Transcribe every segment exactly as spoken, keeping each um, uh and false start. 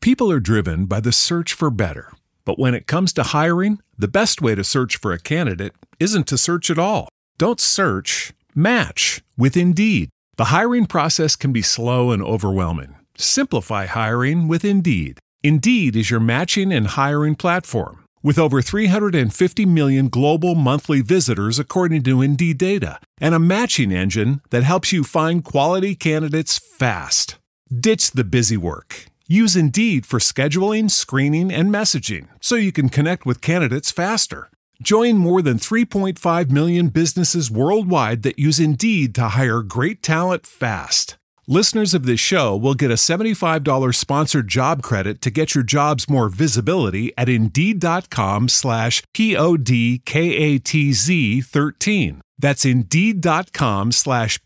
People are driven by the search for better. But when it comes to hiring, the best way to search for a candidate isn't to search at all. Don't search, match with Indeed. The hiring process can be slow and overwhelming. Simplify hiring with Indeed. Indeed is your matching and hiring platform. With over three hundred fifty million global monthly visitors according to Indeed data, and a matching engine that helps you find quality candidates fast. Ditch the busy work. Use Indeed for scheduling, screening, and messaging so you can connect with candidates faster. Join more than three point five million businesses worldwide that use Indeed to hire great talent fast. Listeners of this show will get a seventy-five dollars sponsored job credit to get your jobs more visibility at Indeed.com slash P-O-D-K-A-T-Z 13. That's Indeed.com slash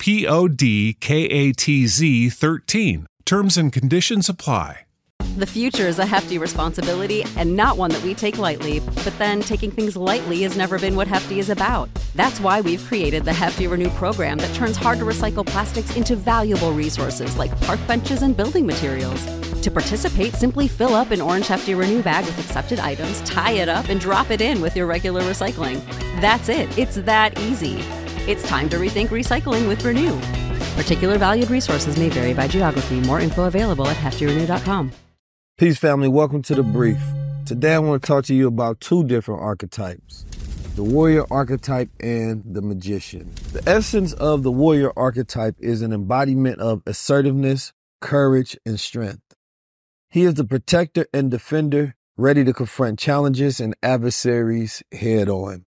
P-O-D-K-A-T-Z 13. Terms and conditions apply. The future is a hefty responsibility and not one that we take lightly, but then taking things lightly has never been what Hefty is about. That's why we've created the Hefty Renew program that turns hard-to-recycle plastics into valuable resources like park benches and building materials. To participate, simply fill up an orange Hefty Renew bag with accepted items, tie it up, and drop it in with your regular recycling. That's it. It's that easy. It's time to rethink recycling with Renew. Particular valued resources may vary by geography. More info available at hefty renew dot com. Peace, family. Welcome to The Brief. Today I want to talk to you about two different archetypes, the warrior archetype and the magician. The essence of the warrior archetype is an embodiment of assertiveness, courage, and strength. He is the protector and defender, ready to confront challenges and adversaries head on.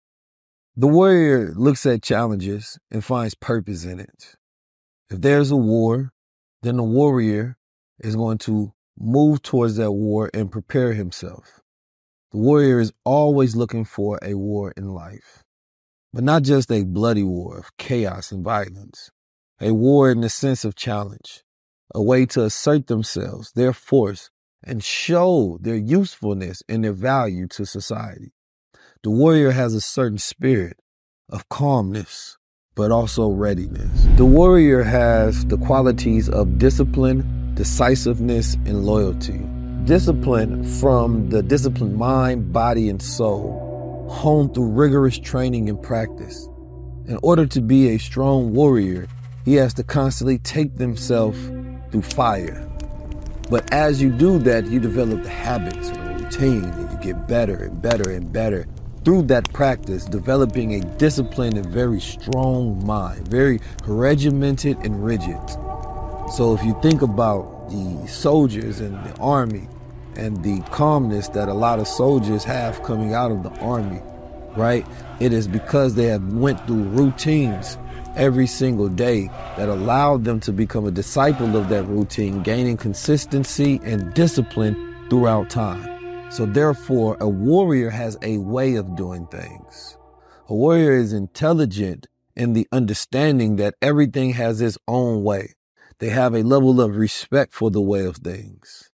The warrior looks at challenges and finds purpose in it. If there's a war, then the warrior is going to move towards that war and prepare himself. The warrior is always looking for a war in life, but not just a bloody war of chaos and violence, a war in the sense of challenge, a way to assert themselves, their force, and show their usefulness and their value to society. The warrior has a certain spirit of calmness, but also readiness. The warrior has the qualities of discipline, decisiveness, and loyalty. Discipline from the disciplined mind, body, and soul, honed through rigorous training and practice. In order to be a strong warrior, he has to constantly take himself through fire. But as you do that, you develop the habits and a routine, and you get better and better and better through that practice, developing a disciplined and very strong mind, very regimented and rigid. So if you think about the soldiers in the army and the calmness that a lot of soldiers have coming out of the army, right? It is because they have went through routines every single day that allowed them to become a disciple of that routine, gaining consistency and discipline throughout time. So therefore, a warrior has a way of doing things. A warrior is intelligent in the understanding that everything has its own way. They have a level of respect for the way of things.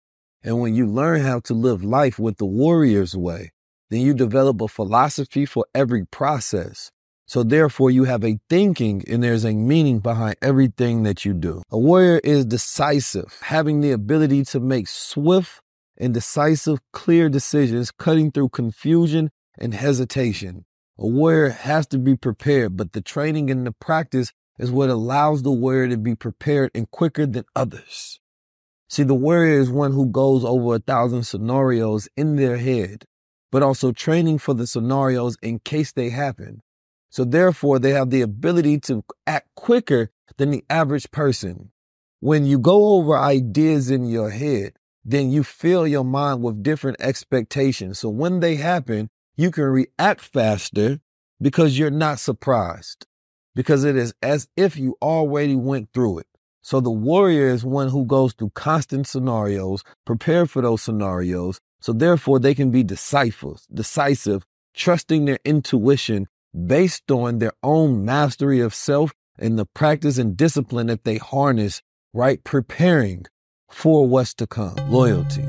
And when you learn how to live life with the warrior's way, then you develop a philosophy for every process. So therefore, you have a thinking and there's a meaning behind everything that you do. A warrior is decisive, having the ability to make swift and decisive, clear decisions, cutting through confusion and hesitation. A warrior has to be prepared, but the training and the practice is what allows the warrior to be prepared and quicker than others. See, the warrior is one who goes over a thousand scenarios in their head, but also training for the scenarios in case they happen. So therefore, they have the ability to act quicker than the average person. When you go over ideas in your head, then you fill your mind with different expectations. So when they happen, you can react faster because you're not surprised, because it is as if you already went through it. So the warrior is one who goes through constant scenarios, prepared for those scenarios. So therefore, they can be decisive, decisive, trusting their intuition based on their own mastery of self and the practice and discipline that they harness, right? Preparing for what's to come. Loyalty.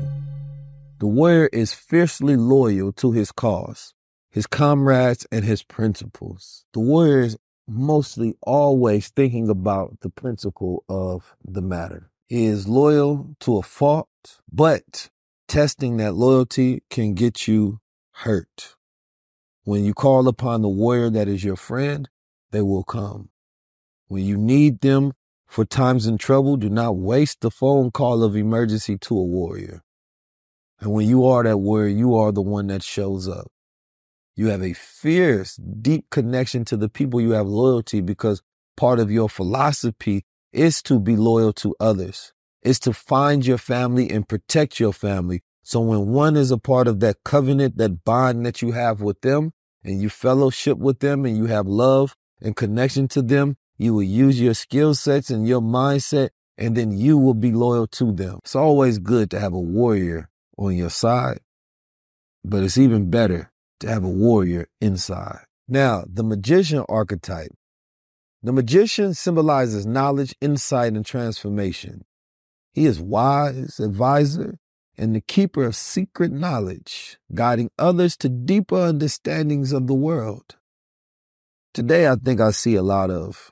The warrior is fiercely loyal to his cause, his comrades, and his principles. The warrior is mostly always thinking about the principle of the matter. He is loyal to a fault But testing that loyalty can get you hurt. When you call upon the warrior that is your friend, they will come. When you need them for times in trouble, do not waste the phone call of emergency to a warrior. And when you are that warrior, you are the one that shows up. You have a fierce, deep connection to the people you have loyalty, because part of your philosophy is to be loyal to others. It's to find your family and protect your family. So when one is a part of that covenant, that bond that you have with them, and you fellowship with them, and you have love and connection to them, you will use your skill sets and your mindset, and then you will be loyal to them. It's always good to have a warrior on your side, but it's even better to have a warrior inside. Now, the magician archetype. The magician symbolizes knowledge, insight, and transformation. He is wise, advisor, and the keeper of secret knowledge, guiding others to deeper understandings of the world. Today, I think I see a lot of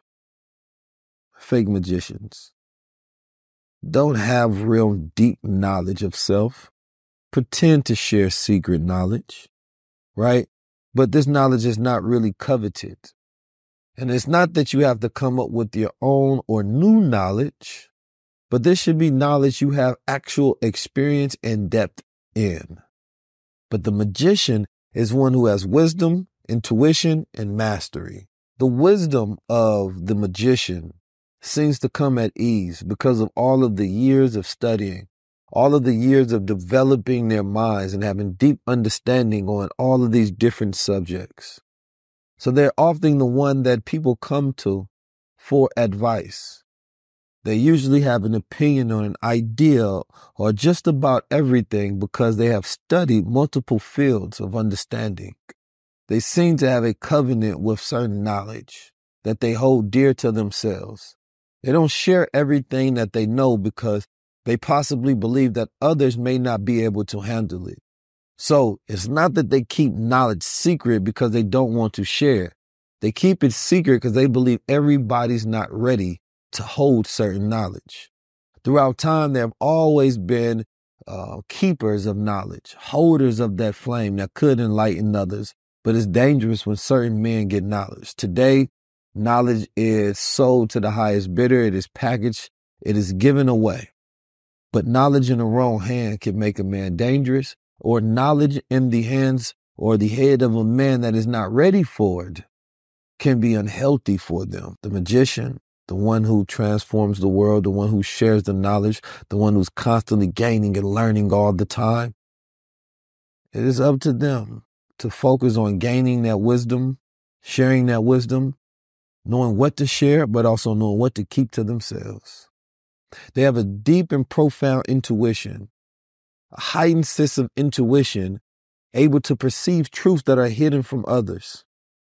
fake magicians. Don't have real deep knowledge of self. Pretend to share secret knowledge, right? But this knowledge is not really coveted. And it's not that you have to come up with your own or new knowledge, but this should be knowledge you have actual experience and depth in. But the magician is one who has wisdom, intuition, and mastery. The wisdom of the magician seems to come at ease because of all of the years of studying, all of the years of developing their minds and having deep understanding on all of these different subjects. So they're often the one that people come to for advice. They usually have an opinion on an idea or just about everything because they have studied multiple fields of understanding. They seem to have a covenant with certain knowledge that they hold dear to themselves. They don't share everything that they know because they possibly believe that others may not be able to handle it. So it's not that they keep knowledge secret because they don't want to share. They keep it secret because they believe everybody's not ready to hold certain knowledge. Throughout time, there have always been uh, keepers of knowledge, holders of that flame that could enlighten others, but it's dangerous when certain men get knowledge. Today, knowledge is sold to the highest bidder. It is packaged. It is given away. But knowledge in the wrong hand can make a man dangerous, or knowledge in the hands or the head of a man that is not ready for it can be unhealthy for them. The magician, the one who transforms the world, the one who shares the knowledge, the one who's constantly gaining and learning all the time. It is up to them to focus on gaining that wisdom, sharing that wisdom, knowing what to share, but also knowing what to keep to themselves. They have a deep and profound intuition, a heightened sense of intuition, able to perceive truths that are hidden from others.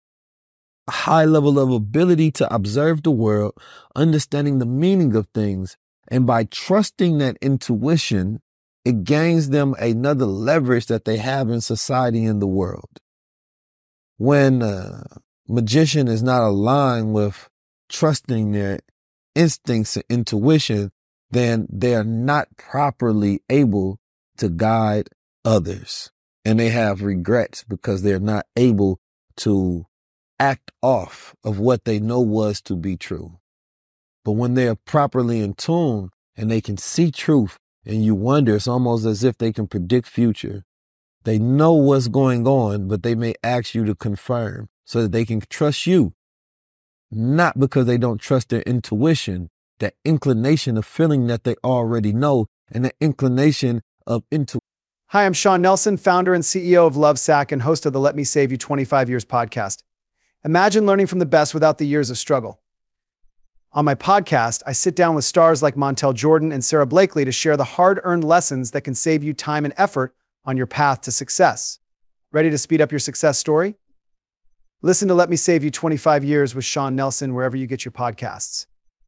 A high level of ability to observe the world, understanding the meaning of things, and by trusting that intuition, it gains them another leverage that they have in society and the world. When a magician is not aligned with trusting their instincts and intuition, then they are not properly able to guide others. And they have regrets because they're not able to act off of what they know was to be true. But when they are properly in tune and they can see truth, and you wonder, it's almost as if they can predict future. They know what's going on, but they may ask you to confirm so that they can trust you. Not because they don't trust their intuition, that inclination of feeling that they already know, and the inclination of intuition. Hi, I'm Sean Nelson, founder and C E O of Lovesac and host of the Let Me Save You twenty-five Years podcast. Imagine learning from the best without the years of struggle. On my podcast, I sit down with stars like Montel Jordan and Sarah Blakely to share the hard-earned lessons that can save you time and effort on your path to success. Ready to speed up your success story? Listen to Let Me Save You twenty-five Years with Sean Nelson wherever you get your podcasts.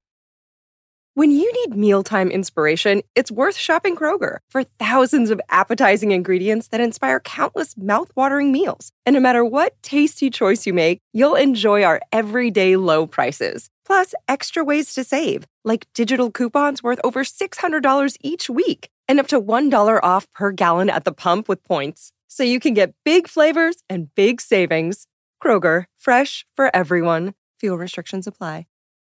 When you need mealtime inspiration, it's worth shopping Kroger for thousands of appetizing ingredients that inspire countless mouth-watering meals. And no matter what tasty choice you make, you'll enjoy our everyday low prices. Plus, extra ways to save, like digital coupons worth over six hundred dollars each week. and up to one dollar off per gallon at the pump with points. So you can get big flavors and big savings. Kroger, fresh for everyone. Fuel restrictions apply.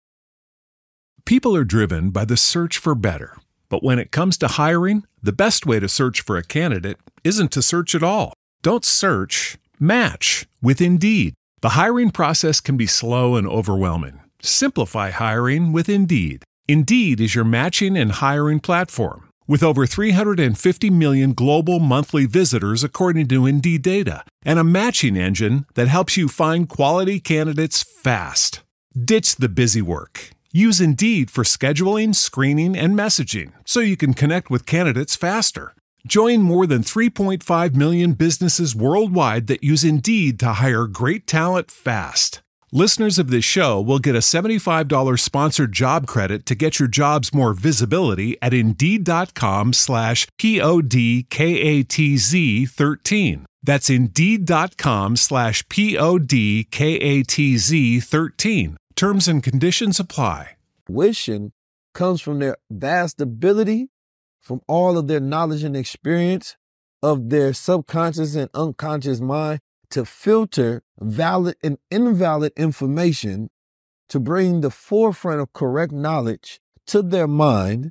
People are driven by the search for better. But when it comes to hiring, the best way to search for a candidate isn't to search at all. Don't search, match with Indeed. The hiring process can be slow and overwhelming. Simplify hiring with Indeed. Indeed is your matching and hiring platform. With over three hundred fifty million global monthly visitors according to Indeed data, and a matching engine that helps you find quality candidates fast. Ditch the busy work. Use Indeed for scheduling, screening, and messaging so you can connect with candidates faster. Join more than three point five million businesses worldwide that use Indeed to hire great talent fast. Listeners of this show will get a seventy-five dollars sponsored job credit to get your jobs more visibility at Indeed.com slash P-O-D-K-A-T-Z 13. That's Indeed.com slash P-O-D-K-A-T-Z 13. Terms and conditions apply. Tuition comes from their vast ability, from all of their knowledge and experience of their subconscious and unconscious mind to filter valid and invalid information to bring the forefront of correct knowledge to their mind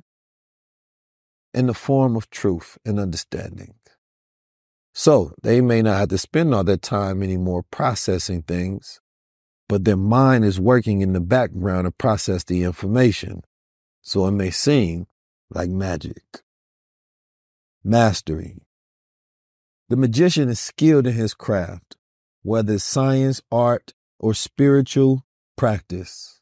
in the form of truth and understanding. So they may not have to spend all their time anymore processing things, but their mind is working in the background to process the information. So it may seem like magic. Mastery. The magician is skilled in his craft, whether it's science, art, or spiritual practice.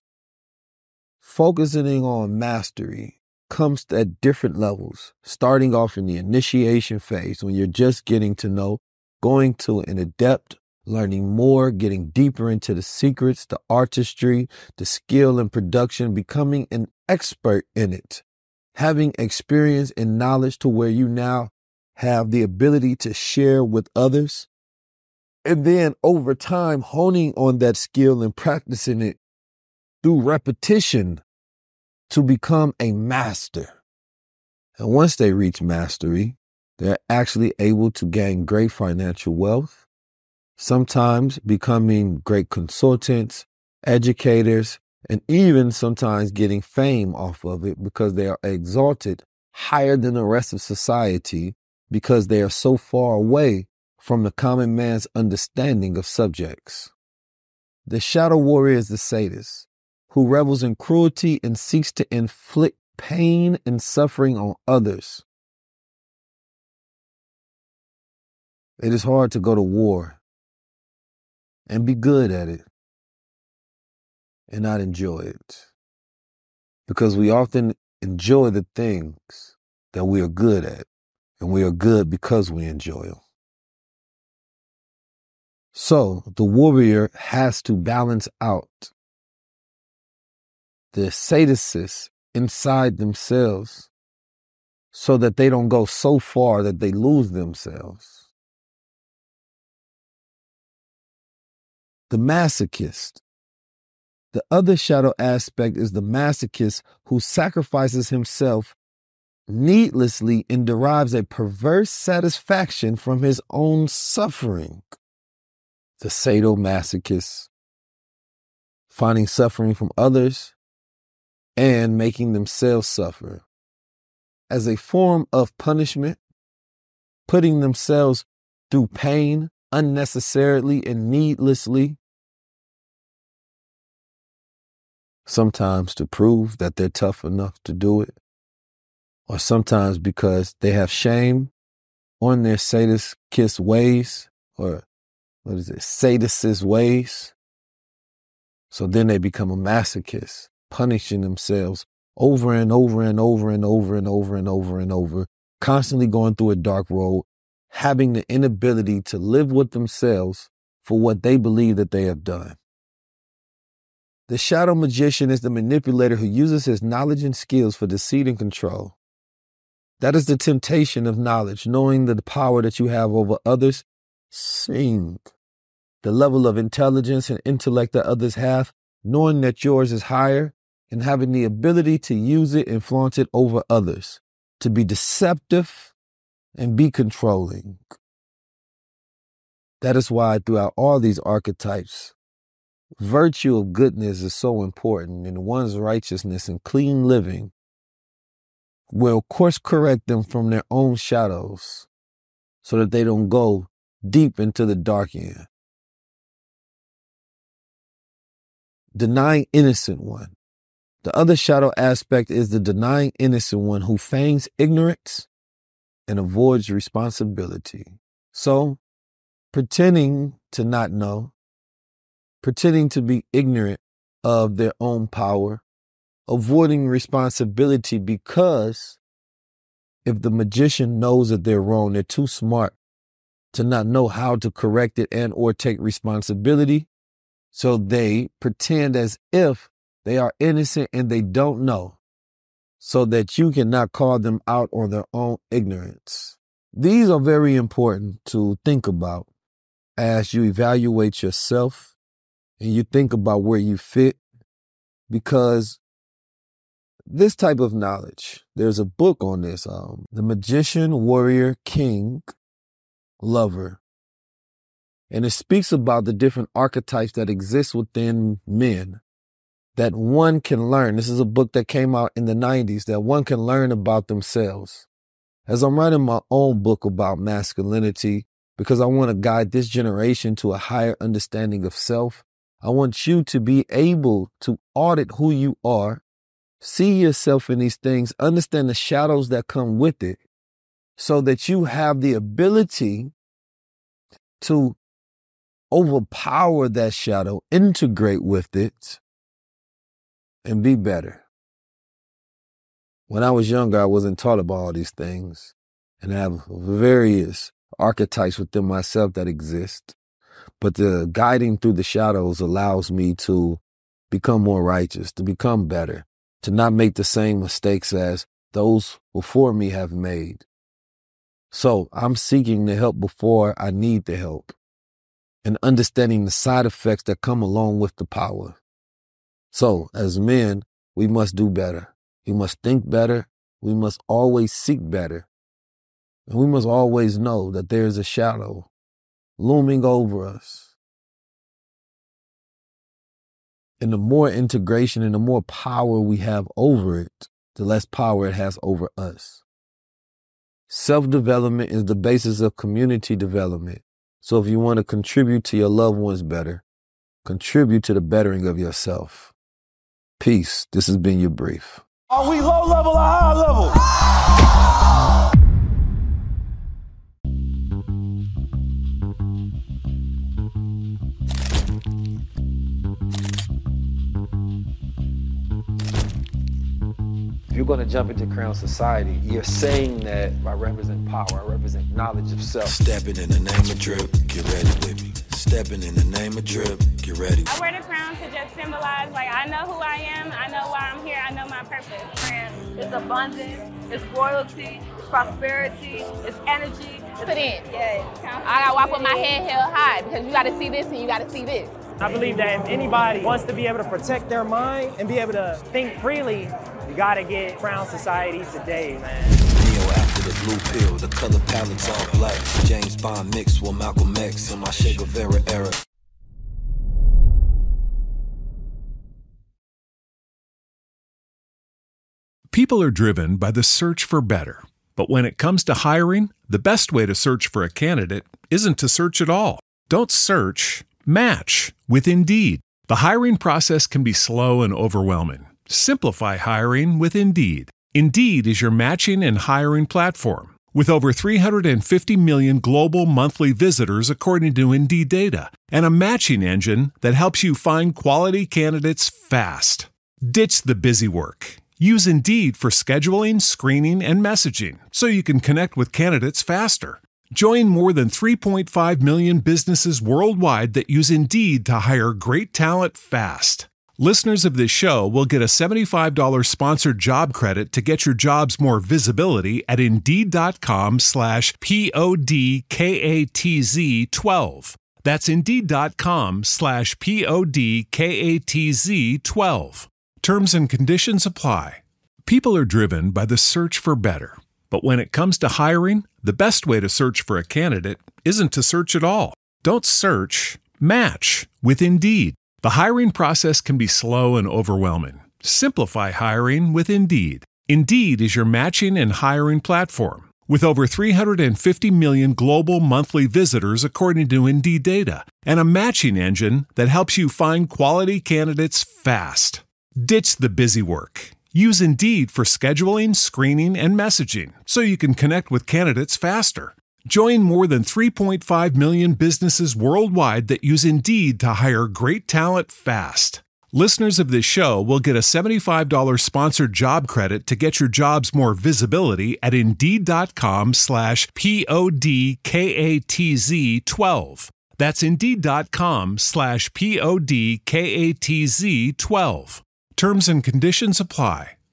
Focusing on mastery comes at different levels, starting off in the initiation phase when you're just getting to know, going to an adept, learning more, getting deeper into the secrets, the artistry, the skill and production, becoming an expert in it, having experience and knowledge to where you now have the ability to share with others, and then over time honing on that skill and practicing it through repetition to become a master. And once they reach mastery, they're actually able to gain great financial wealth, sometimes becoming great consultants, educators, and even sometimes getting fame off of it because they are exalted higher than the rest of society because they are so far away from the common man's understanding of subjects. The shadow warrior is the sadist, who revels in cruelty and seeks to inflict pain and suffering on others. It is hard to go to war and be good at it and not enjoy it, because we often enjoy the things that we are good at. And we are good because we enjoy them. So the warrior has to balance out the sadists inside themselves so that they don't go so far that they lose themselves. The masochist. The other shadow aspect is the masochist who sacrifices himself needlessly and derives a perverse satisfaction from his own suffering. The sadomasochist, finding suffering from others and making themselves suffer as a form of punishment, putting themselves through pain unnecessarily and needlessly, sometimes to prove that they're tough enough to do it, or sometimes because they have shame on their sadist ways, or what is it, sadist ways. So then they become a masochist, punishing themselves over and over and over and over and over and over and over, constantly going through a dark road, having the inability to live with themselves for what they believe that they have done. The shadow magician is the manipulator who uses his knowledge and skills for deceit and control. That is the temptation of knowledge, knowing the power that you have over others, seeing the level of intelligence and intellect that others have, knowing that yours is higher, and having the ability to use it and flaunt it over others. to be deceptive, and be controlling. That is why throughout all these archetypes, virtue of goodness is so important, and one's righteousness and clean living will course correct them from their own shadows so that they don't go deep into the dark end. Denying innocent one. The other shadow aspect is the denying innocent one who feigns ignorance and avoids responsibility. So, pretending to not know, pretending to be ignorant of their own power, avoiding responsibility because if the magician knows that they're wrong, they're too smart to not know how to correct it and or take responsibility. So they pretend as if they are innocent and they don't know, so that you cannot call them out on their own ignorance. These are very important to think about as you evaluate yourself and you think about where you fit, because this type of knowledge, there's a book on this, um, The Magician, Warrior, King, Lover. And it speaks about the different archetypes that exist within men that one can learn. This is a book that came out in the nineties that one can learn about themselves. As I'm writing my own book about masculinity, because I want to guide this generation to a higher understanding of self, I want you to be able to audit who you are, see yourself in these things, understand the shadows that come with it, so that you have the ability to overpower that shadow, integrate with it, and be better. When I was younger, I wasn't taught about all these things, and I have various archetypes within myself that exist. But the guiding through the shadows allows me to become more righteous, to become better, to not make the same mistakes as those before me have made. So I'm seeking the help before I need the help, and understanding the side effects that come along with the power. So as men, we must do better. We must think better. We must always seek better. And we must always know that there is a shadow looming over us. And the more integration and the more power we have over it, the less power it has over us. Self-development is the basis of community development. So if you want to contribute to your loved ones better, contribute to the bettering of yourself. Peace. This has been your brief. Are we low level or high level? If you're going to jump into Crown Society, you're saying that I represent power, I represent knowledge of self. Stepping in the name of drip, get ready with me. Stepping in the name of drip, get ready. I wear the crown to just symbolize, like, I know who I am, I know why I'm here, I know my purpose. It's abundance, it's royalty, it's prosperity, it's energy. Put in. Yeah. I gotta walk with my head held high because you gotta see this and you gotta see this. I believe that if anybody wants to be able to protect their mind and be able to think freely, you gotta get Crown Society today, man. Neo after the blue pill, the color palette's all black. James Bond mixed with Malcolm X in my Che Guevara era. People are driven by the search for better. But when it comes to hiring, the best way to search for a candidate isn't to search at all. Don't search, match with Indeed. The hiring process can be slow and overwhelming. Simplify hiring with Indeed. Indeed is your matching and hiring platform. With over three hundred fifty million global monthly visitors according to Indeed data, and a matching engine that helps you find quality candidates fast. Ditch the busy work. Use Indeed for scheduling, screening, and messaging so you can connect with candidates faster. Join more than three point five million businesses worldwide that use Indeed to hire great talent fast. Listeners of this show will get a seventy-five dollars sponsored job credit to get your jobs more visibility at Indeed.com slash P-O-D-K-A-T-Z 12. That's Indeed.com slash P-O-D-K-A-T-Z 12. Terms and conditions apply. People are driven by the search for better. But when it comes to hiring, the best way to search for a candidate isn't to search at all. Don't search, match with Indeed. The hiring process can be slow and overwhelming. Simplify hiring with Indeed. Indeed is your matching and hiring platform. With over three hundred fifty million global monthly visitors according to Indeed data, and a matching engine that helps you find quality candidates fast. Ditch the busy work. Use Indeed for scheduling, screening, and messaging so you can connect with candidates faster. Join more than three point five million businesses worldwide that use Indeed to hire great talent fast. Listeners of this show will get a seventy-five dollars sponsored job credit to get your jobs more visibility at Indeed.com slash P-O-D-K-A-T-Z 12. That's Indeed.com slash P-O-D-K-A-T-Z 12. Terms and conditions apply.